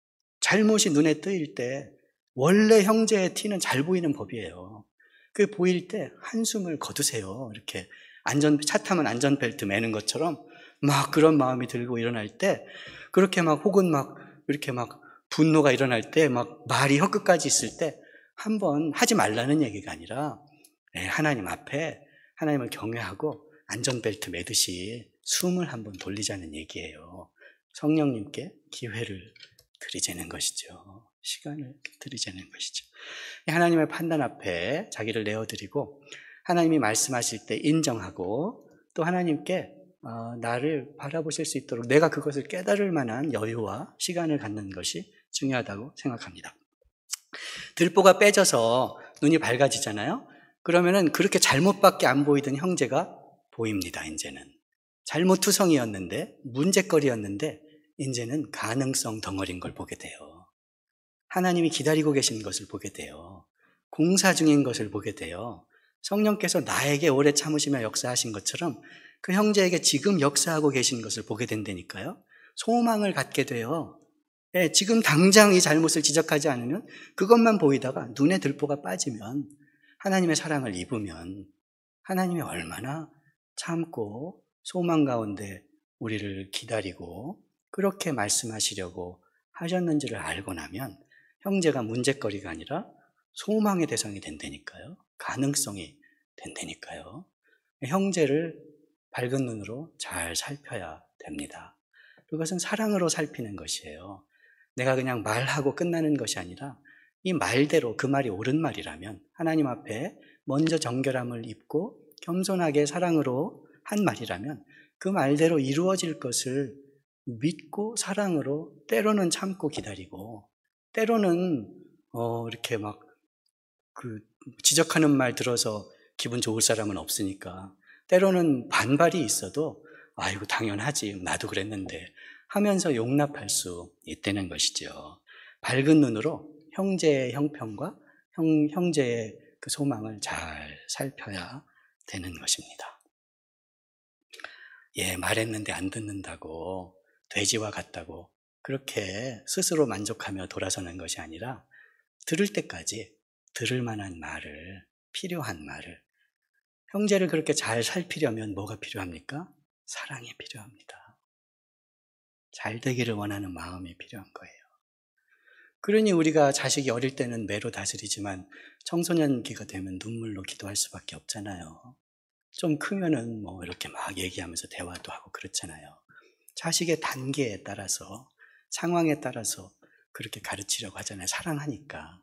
잘못이 눈에 뜨일 때 원래 형제의 티는 잘 보이는 법이에요. 그 보일 때 한숨을 거두세요. 이렇게 차 타면 안전벨트 매는 것처럼 막 그런 마음이 들고 일어날 때, 그렇게 막 혹은 막 이렇게 막 분노가 일어날 때 막 말이 혀끝까지 있을 때 한번 하지 말라는 얘기가 아니라 하나님 앞에 하나님을 경외하고 안전벨트 매듯이 숨을 한번 돌리자는 얘기예요. 성령님께 기회를 드리자는 것이죠. 시간을 드리자는 것이죠. 하나님의 판단 앞에 자기를 내어드리고 하나님이 말씀하실 때 인정하고 또 하나님께 나를 바라보실 수 있도록 내가 그것을 깨달을 만한 여유와 시간을 갖는 것이 중요하다고 생각합니다. 들보가 빼져서 눈이 밝아지잖아요. 그러면은 그렇게 잘못밖에 안 보이던 형제가 보입니다. 이제는 잘못투성이었는데, 문제거리였는데 이제는 가능성 덩어리인 걸 보게 돼요. 하나님이 기다리고 계신 것을 보게 돼요. 공사 중인 것을 보게 돼요. 성령께서 나에게 오래 참으시며 역사하신 것처럼 그 형제에게 지금 역사하고 계신 것을 보게 된다니까요. 소망을 갖게 돼요. 지금 당장 이 잘못을 지적하지 않으면, 그것만 보이다가 눈에 들보가 빠지면, 하나님의 사랑을 입으면 하나님이 얼마나 참고 소망 가운데 우리를 기다리고 그렇게 말씀하시려고 하셨는지를 알고 나면 형제가 문제거리가 아니라 소망의 대상이 된다니까요. 가능성이 된다니까요. 형제를 밝은 눈으로 잘 살펴야 됩니다. 그것은 사랑으로 살피는 것이에요. 내가 그냥 말하고 끝나는 것이 아니라 이 말대로, 그 말이 옳은 말이라면 하나님 앞에 먼저 정결함을 입고 겸손하게 사랑으로 한 말이라면 그 말대로 이루어질 것을 믿고 사랑으로, 때로는 참고 기다리고, 때로는 이렇게 막 지적하는 말 들어서 기분 좋을 사람은 없으니까 때로는 반발이 있어도 아이고 당연하지 나도 그랬는데 하면서 용납할 수 있다는 것이죠. 밝은 눈으로 형제의 형편과 형제의 그 소망을 잘 살펴야 되는 것입니다. 말했는데 안 듣는다고 돼지와 같다고 그렇게 스스로 만족하며 돌아서는 것이 아니라 들을 때까지 들을 만한 말을, 필요한 말을, 형제를 그렇게 잘 살피려면 뭐가 필요합니까? 사랑이 필요합니다. 잘 되기를 원하는 마음이 필요한 거예요. 그러니 우리가 자식이 어릴 때는 매로 다스리지만 청소년기가 되면 눈물로 기도할 수밖에 없잖아요. 좀 크면은 이렇게 막 얘기하면서 대화도 하고 그렇잖아요. 자식의 단계에 따라서, 상황에 따라서 그렇게 가르치려고 하잖아요. 사랑하니까.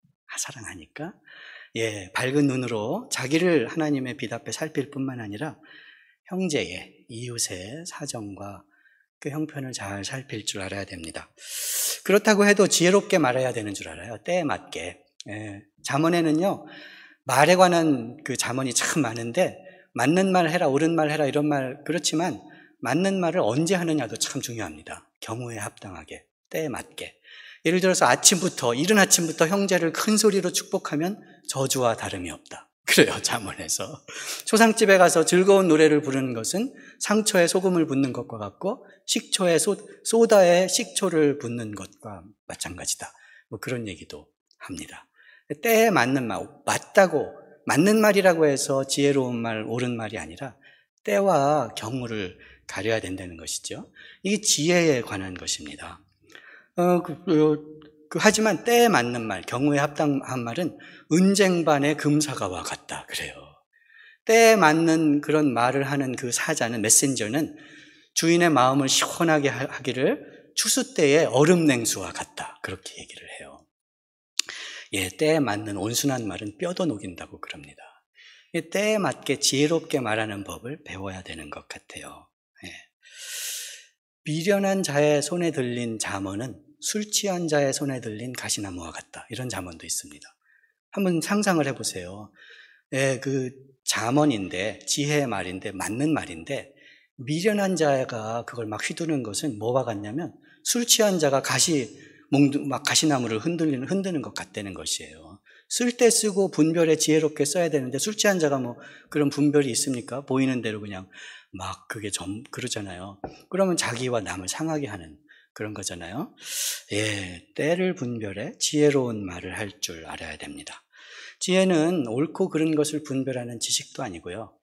밝은 눈으로 자기를 하나님의 빛 앞에 살필 뿐만 아니라 형제의, 이웃의 사정과 그 형편을 잘 살필 줄 알아야 됩니다. 그렇다고 해도 지혜롭게 말해야 되는 줄 알아요. 때에 맞게. 잠언에는요, 말에 관한 그 잠언이 참 많은데 맞는 말 해라, 옳은 말 해라 이런 말 그렇지만 맞는 말을 언제 하느냐도 참 중요합니다. 경우에 합당하게, 때에 맞게. 예를 들어서 이른 아침부터 형제를 큰 소리로 축복하면 저주와 다름이 없다. 그래요, 잠언에서. 초상집에 가서 즐거운 노래를 부르는 것은 상초에 소금을 붓는 것과 같고 식초에 소다에 식초를 붓는 것과 마찬가지다. 그런 얘기도 합니다. 때에 맞는 말, 맞는 말이라고 해서 지혜로운 말, 옳은 말이 아니라 때와 경우를 가려야 된다는 것이죠. 이게 지혜에 관한 것입니다. 하지만 때에 맞는 말, 경우에 합당한 말은 은쟁반의 금사과와 같다. 그래요. 때에 맞는 그런 말을 하는 그 사자는, 메신저는 주인의 마음을 시원하게 하기를 추수 때의 얼음 냉수와 같다. 그렇게 얘기를 해요. 때에 맞는 온순한 말은 뼈도 녹인다고 그럽니다. 때에 맞게 지혜롭게 말하는 법을 배워야 되는 것 같아요. 미련한 자의 손에 들린 잠언은 술 취한 자의 손에 들린 가시나무와 같다. 이런 잠언도 있습니다. 한번 상상을 해보세요. 그 잠언인데, 지혜의 말인데, 맞는 말인데, 미련한 자가 그걸 막 휘두르는 것은 뭐와 같냐면 술 취한 자가 가시나무를 흔드는 것 같다는 것이에요. 쓸 때 쓰고 분별에 지혜롭게 써야 되는데 술 취한 자가 그런 분별이 있습니까? 보이는 대로 그냥 막 그러잖아요. 그러면 자기와 남을 상하게 하는 그런 거잖아요. 때를 분별해 지혜로운 말을 할 줄 알아야 됩니다. 지혜는 옳고 그른 것을 분별하는 지식도 아니고요.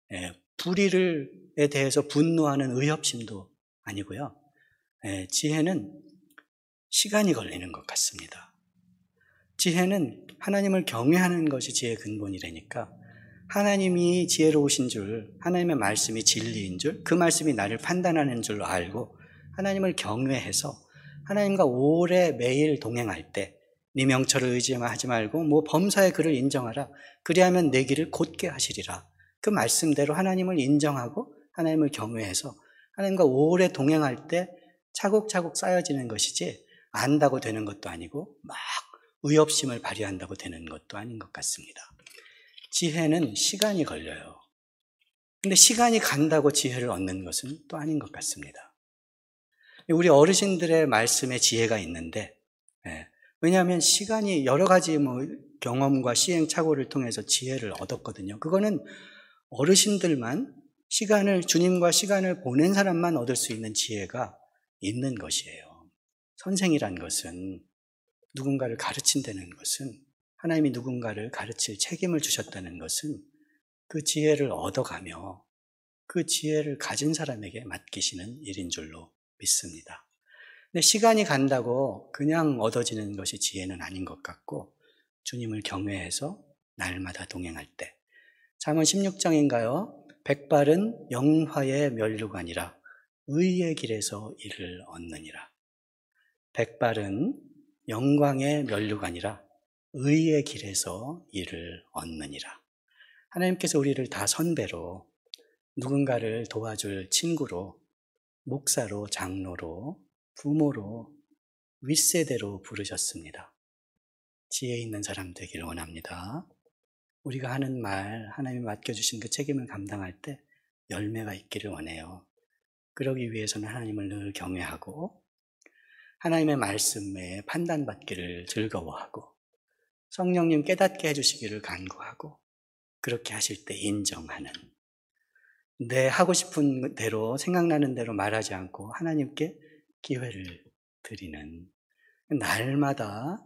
불의에 대해서 분노하는 의협심도 아니고요. 지혜는 시간이 걸리는 것 같습니다. 지혜는 하나님을 경외하는 것이 지혜의 근본이라니까 하나님이 지혜로우신 줄, 하나님의 말씀이 진리인 줄, 그 말씀이 나를 판단하는 줄 알고 하나님을 경외해서 하나님과 오래 매일 동행할 때 네 명철을 의지하지 말고 범사의 그를 인정하라. 그리하면 내 길을 곧게 하시리라. 그 말씀대로 하나님을 인정하고 하나님을 경외해서 하나님과 오래 동행할 때 차곡차곡 쌓여지는 것이지 안다고 되는 것도 아니고 막 의협심을 발휘한다고 되는 것도 아닌 것 같습니다. 지혜는 시간이 걸려요. 근데 시간이 간다고 지혜를 얻는 것은 또 아닌 것 같습니다. 우리 어르신들의 말씀에 지혜가 있는데, 왜냐하면 시간이 여러 가지 경험과 시행착오를 통해서 지혜를 얻었거든요. 그거는 어르신들만 주님과 시간을 보낸 사람만 얻을 수 있는 지혜가 있는 것이에요. 선생이란 것은 누군가를 가르친다는 것은 하나님이 누군가를 가르칠 책임을 주셨다는 것은 그 지혜를 얻어가며 그 지혜를 가진 사람에게 맡기시는 일인 줄로 믿습니다. 근데 시간이 간다고 그냥 얻어지는 것이 지혜는 아닌 것 같고 주님을 경외해서 날마다 동행할 때 잠언 16장인가요? 백발은 영화의 면류관이라 의의 길에서 이를 얻느니라. 백발은 영광의 면류관이라 의의 길에서 이를 얻느니라. 하나님께서 우리를 다 선배로, 누군가를 도와줄 친구로, 목사로, 장로로, 부모로, 윗세대로 부르셨습니다. 지혜 있는 사람 되기를 원합니다. 우리가 하는 말, 하나님이 맡겨주신 그 책임을 감당할 때 열매가 있기를 원해요. 그러기 위해서는 하나님을 늘 경외하고 하나님의 말씀에 판단받기를 즐거워하고 성령님 깨닫게 해주시기를 간구하고 그렇게 하실 때 인정하는, 내 하고 싶은 대로 생각나는 대로 말하지 않고 하나님께 기회를 드리는, 날마다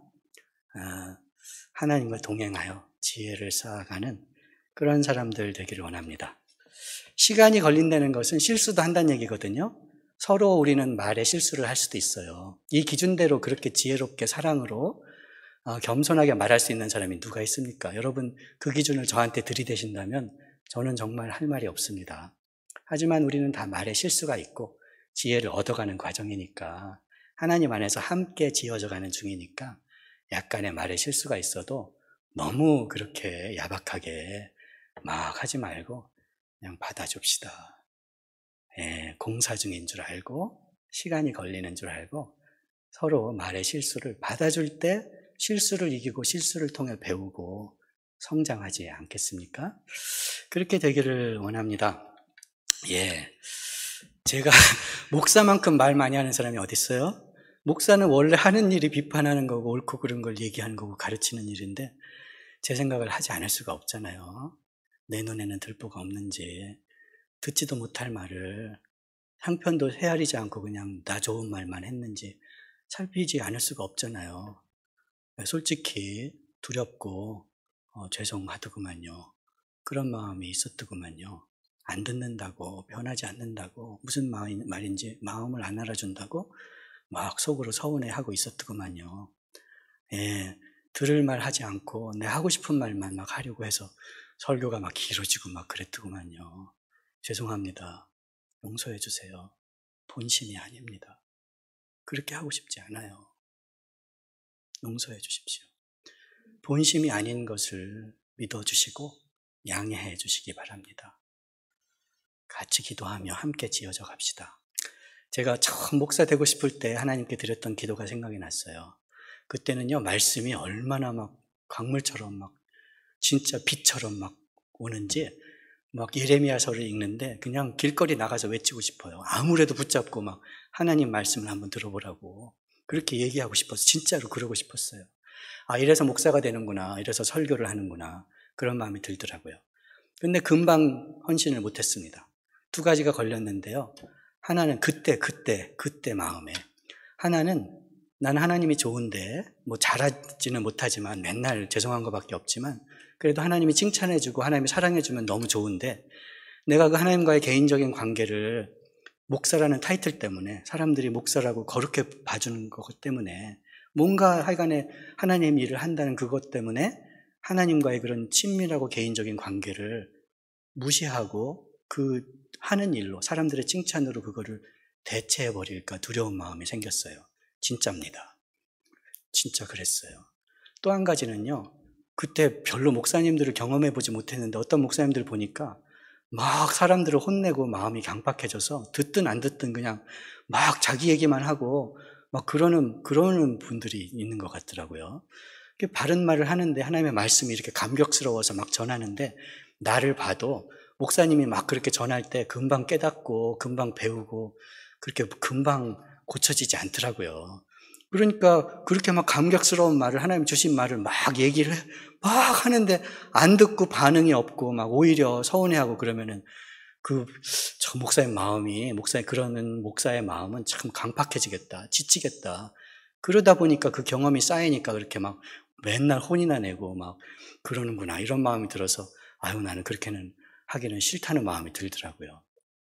하나님과 동행하여 지혜를 쌓아가는 그런 사람들 되기를 원합니다. 시간이 걸린다는 것은 실수도 한다는 얘기거든요. 서로 우리는 말에 실수를 할 수도 있어요. 이 기준대로 그렇게 지혜롭게 사랑으로 겸손하게 말할 수 있는 사람이 누가 있습니까? 여러분 그 기준을 저한테 들이대신다면 저는 정말 할 말이 없습니다. 하지만 우리는 다 말에 실수가 있고 지혜를 얻어가는 과정이니까, 하나님 안에서 함께 지어져가는 중이니까 약간의 말에 실수가 있어도 너무 그렇게 야박하게 막 하지 말고 그냥 받아줍시다. 공사 중인 줄 알고 시간이 걸리는 줄 알고 서로 말의 실수를 받아줄 때 실수를 이기고 실수를 통해 배우고 성장하지 않겠습니까? 그렇게 되기를 원합니다. 제가 목사만큼 말 많이 하는 사람이 어디 있어요? 목사는 원래 하는 일이 비판하는 거고 옳고 그른 걸 얘기하는 거고 가르치는 일인데 제 생각을 하지 않을 수가 없잖아요. 내 눈에는 들보가 없는지, 듣지도 못할 말을 한편도 헤아리지 않고 그냥 나 좋은 말만 했는지 살피지 않을 수가 없잖아요. 솔직히 두렵고 죄송하더구만요. 그런 마음이 있었더구만요. 안 듣는다고, 변하지 않는다고, 무슨 말인지 마음을 안 알아준다고 막 속으로 서운해하고 있었더구만요. 들을 말 하지 않고 내 하고 싶은 말만 막 하려고 해서 설교가 막 길어지고 막 그랬더구만요. 죄송합니다. 용서해 주세요. 본심이 아닙니다. 그렇게 하고 싶지 않아요. 용서해 주십시오. 본심이 아닌 것을 믿어주시고 양해해 주시기 바랍니다. 같이 기도하며 함께 지어져 갑시다. 제가 처음 목사 되고 싶을 때 하나님께 드렸던 기도가 생각이 났어요. 그때는요, 말씀이 얼마나 막 강물처럼 막 진짜 비처럼 막 오는지, 막 예레미야서를 읽는데 그냥 길거리 나가서 외치고 싶어요. 아무래도 붙잡고 막 하나님 말씀을 한번 들어보라고 그렇게 얘기하고 싶어서, 진짜로 그러고 싶었어요. 이래서 목사가 되는구나, 이래서 설교를 하는구나, 그런 마음이 들더라고요. 근데 금방 헌신을 못했습니다. 두 가지가 걸렸는데요. 하나는 그때 마음에, 하나는 난 하나님이 좋은데 뭐 잘하지는 못하지만 맨날 죄송한 것밖에 없지만 그래도 하나님이 칭찬해주고 하나님이 사랑해주면 너무 좋은데, 내가 그 하나님과의 개인적인 관계를 목사라는 타이틀 때문에, 사람들이 목사라고 거룩해 봐주는 것 때문에, 뭔가 하여간에 하나님 일을 한다는 그것 때문에 하나님과의 그런 친밀하고 개인적인 관계를 무시하고 그 하는 일로, 사람들의 칭찬으로 그거를 대체해버릴까 두려운 마음이 생겼어요. 진짜입니다. 진짜 그랬어요. 또 한 가지는요, 그때 별로 목사님들을 경험해보지 못했는데 어떤 목사님들 보니까 막 사람들을 혼내고 마음이 강팍해져서 듣든 안 듣든 그냥 막 자기 얘기만 하고 막 그러는 분들이 있는 것 같더라고요. 바른 말을 하는데 하나님의 말씀이 이렇게 감격스러워서 막 전하는데, 나를 봐도 목사님이 막 그렇게 전할 때 금방 깨닫고 금방 배우고 그렇게 금방 고쳐지지 않더라고요. 그러니까 그렇게 막 감격스러운 말을, 하나님 주신 말을 막 얘기를 막 하는데 안 듣고 반응이 없고 막 오히려 서운해하고 그러면은 저 목사의 마음이, 그러는 목사의 마음은 참 강팍해지겠다, 지치겠다. 그러다 보니까 그 경험이 쌓이니까 그렇게 막 맨날 혼이나 내고 막 그러는구나, 이런 마음이 들어서 나는 그렇게는 하기는 싫다는 마음이 들더라고요.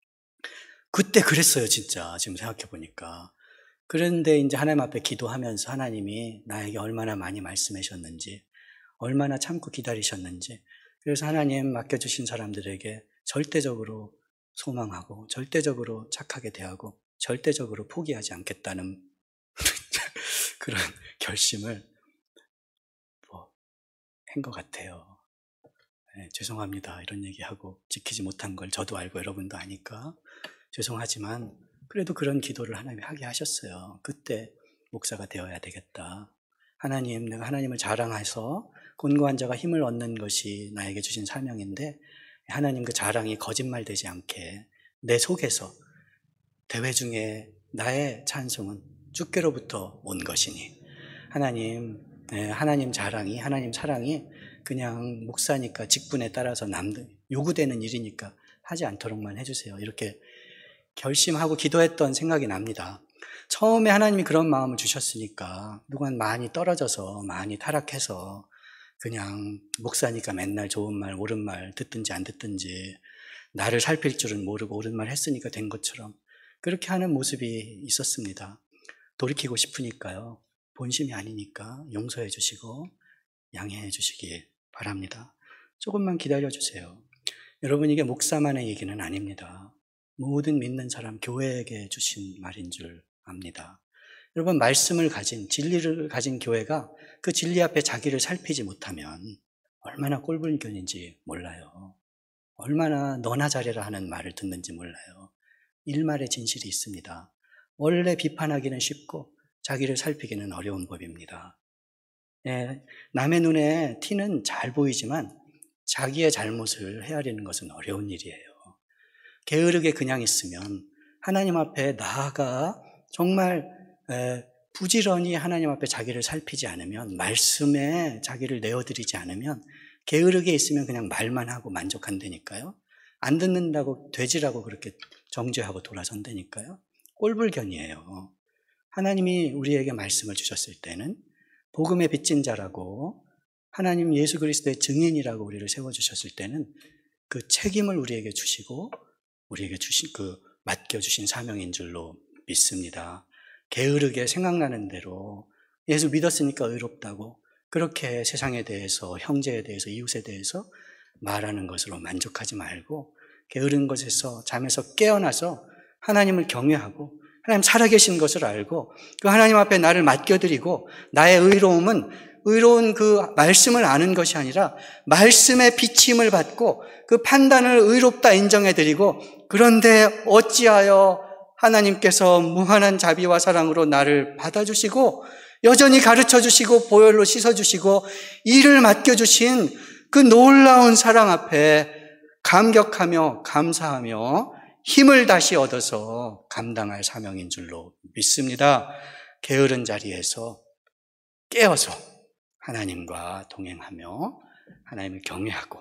그때 그랬어요, 진짜. 지금 생각해 보니까. 그런데 이제 하나님 앞에 기도하면서 하나님이 나에게 얼마나 많이 말씀해 주셨는지, 얼마나 참고 기다리셨는지, 그래서 하나님 맡겨주신 사람들에게 절대적으로 소망하고 절대적으로 착하게 대하고 절대적으로 포기하지 않겠다는 그런 결심을 한 것 같아요. 죄송합니다, 이런 얘기하고 지키지 못한 걸 저도 알고 여러분도 아니까 죄송하지만 그래도 그런 기도를 하나님이 하게 하셨어요. 그때 목사가 되어야 되겠다. 하나님, 내가 하나님을 자랑해서 곤고한 자가 힘을 얻는 것이 나에게 주신 사명인데 하나님 그 자랑이 거짓말 되지 않게 내 속에서 대회 중에 나의 찬송은 주께로부터 온 것이니 하나님, 하나님 자랑이, 하나님 사랑이 그냥 목사니까 직분에 따라서 요구되는 일이니까 하지 않도록만 해주세요. 이렇게 결심하고 기도했던 생각이 납니다. 처음에 하나님이 그런 마음을 주셨으니까 누가 많이 떨어져서 많이 타락해서 그냥 목사니까 맨날 좋은 말, 옳은 말 듣든지 안 듣든지 나를 살필 줄은 모르고 옳은 말 했으니까 된 것처럼 그렇게 하는 모습이 있었습니다. 돌이키고 싶으니까요. 본심이 아니니까 용서해 주시고 양해해 주시기 바랍니다. 조금만 기다려 주세요. 여러분, 이게 목사만의 얘기는 아닙니다. 모든 믿는 사람, 교회에게 주신 말인 줄 압니다. 여러분, 말씀을 가진, 진리를 가진 교회가 그 진리 앞에 자기를 살피지 못하면 얼마나 꼴불견인지 몰라요. 얼마나 너나 잘해라 하는 말을 듣는지 몰라요. 일말의 진실이 있습니다. 원래 비판하기는 쉽고 자기를 살피기는 어려운 법입니다. 남의 눈에 티는 잘 보이지만 자기의 잘못을 헤아리는 것은 어려운 일이에요. 게으르게 그냥 있으면 하나님 앞에 나아가 정말 부지런히 하나님 앞에 자기를 살피지 않으면, 말씀에 자기를 내어드리지 않으면 게으르게 있으면 그냥 말만 하고 만족한다니까요. 안 듣는다고 돼지라고 그렇게 정죄하고 돌아선다니까요. 꼴불견이에요. 하나님이 우리에게 말씀을 주셨을 때는 복음의 빚진 자라고 하나님 예수 그리스도의 증인이라고 우리를 세워주셨을 때는 그 책임을 우리에게 주시고 우리에게 맡겨주신 사명인 줄로 믿습니다. 게으르게 생각나는 대로 예수 믿었으니까 의롭다고 그렇게 세상에 대해서, 형제에 대해서, 이웃에 대해서 말하는 것으로 만족하지 말고 게으른 것에서, 잠에서 깨어나서 하나님을 경외하고 하나님 살아계신 것을 알고 그 하나님 앞에 나를 맡겨드리고 나의 의로운 그 말씀을 아는 것이 아니라 말씀의 비침을 받고 그 판단을 의롭다 인정해드리고, 그런데 어찌하여 하나님께서 무한한 자비와 사랑으로 나를 받아주시고 여전히 가르쳐주시고 보혈로 씻어주시고 일을 맡겨주신 그 놀라운 사랑 앞에 감격하며 감사하며 힘을 다시 얻어서 감당할 사명인 줄로 믿습니다. 게으른 자리에서 깨어서 하나님과 동행하며 하나님을 경외하고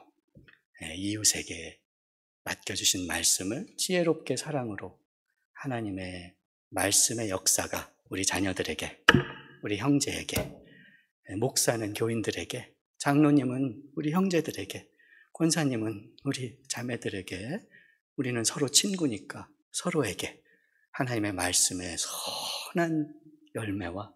이웃에게 맡겨주신 말씀을 지혜롭게 사랑으로 하나님의 말씀의 역사가 우리 자녀들에게, 우리 형제에게, 목사는 교인들에게, 장로님은 우리 형제들에게, 권사님은 우리 자매들에게, 우리는 서로 친구니까 서로에게 하나님의 말씀의 선한 열매와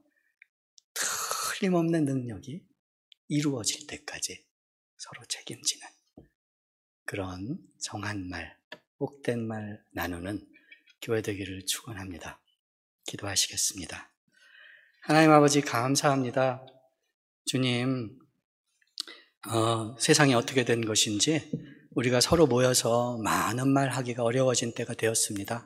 틀림없는 능력이 이루어질 때까지 서로 책임지는 그런 정한 말, 복된 말 나누는 교회 되기를 축원합니다. 기도하시겠습니다. 하나님 아버지, 감사합니다. 주님, 세상이 어떻게 된 것인지 우리가 서로 모여서 많은 말 하기가 어려워진 때가 되었습니다.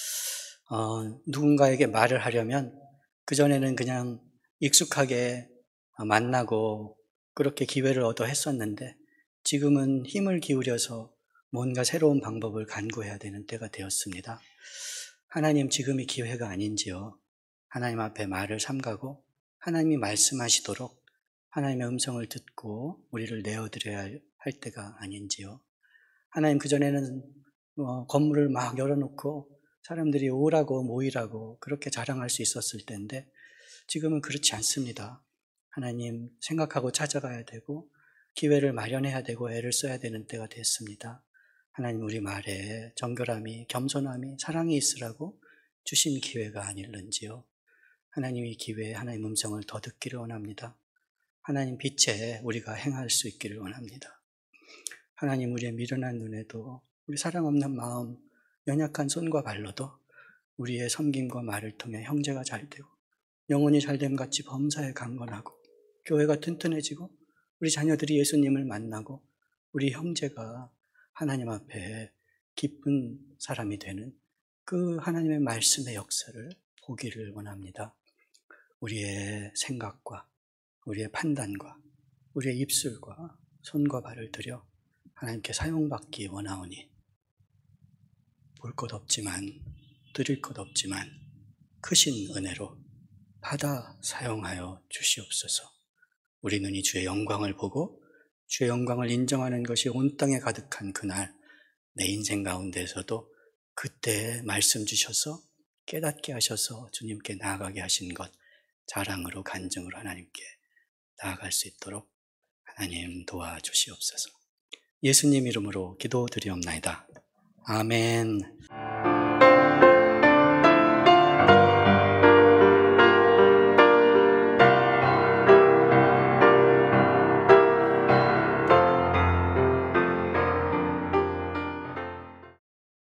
누군가에게 말을 하려면 그전에는 그냥 익숙하게 만나고 그렇게 기회를 얻어 했었는데 지금은 힘을 기울여서 뭔가 새로운 방법을 간구해야 되는 때가 되었습니다. 하나님, 지금이 기회가 아닌지요. 하나님 앞에 말을 삼가고 하나님이 말씀하시도록 하나님의 음성을 듣고 우리를 내어드려야 할 때가 아닌지요. 하나님, 그전에는 건물을 막 열어놓고 사람들이 오라고 모이라고 그렇게 자랑할 수 있었을 때인데 지금은 그렇지 않습니다. 하나님, 생각하고 찾아가야 되고 기회를 마련해야 되고 애를 써야 되는 때가 됐습니다. 하나님, 우리 말에 정결함이, 겸손함이, 사랑이 있으라고 주신 기회가 아닐는지요. 하나님, 이 기회에 하나님 음성을 더 듣기를 원합니다. 하나님 빛에 우리가 행할 수 있기를 원합니다. 하나님, 우리의 미련한 눈에도, 우리 사랑 없는 마음, 연약한 손과 발로도 우리의 섬김과 말을 통해 형제가 잘되고 영혼이 잘됨 같이 범사에 강건하고 교회가 튼튼해지고 우리 자녀들이 예수님을 만나고 우리 형제가 하나님 앞에 기쁜 사람이 되는 그 하나님의 말씀의 역사를 보기를 원합니다. 우리의 생각과 우리의 판단과 우리의 입술과 손과 발을 들여 하나님께 사용받기 원하오니 볼 것 없지만 드릴 것 없지만 크신 은혜로 받아 사용하여 주시옵소서. 우리 눈이 주의 영광을 보고 주의 영광을 인정하는 것이 온 땅에 가득한 그날 내 인생 가운데서도 그때 말씀 주셔서 깨닫게 하셔서 주님께 나아가게 하신 것 자랑으로 간증으로 하나님께 나아갈 수 있도록 하나님 도와주시옵소서. 예수님 이름으로 기도드리옵나이다. 아멘.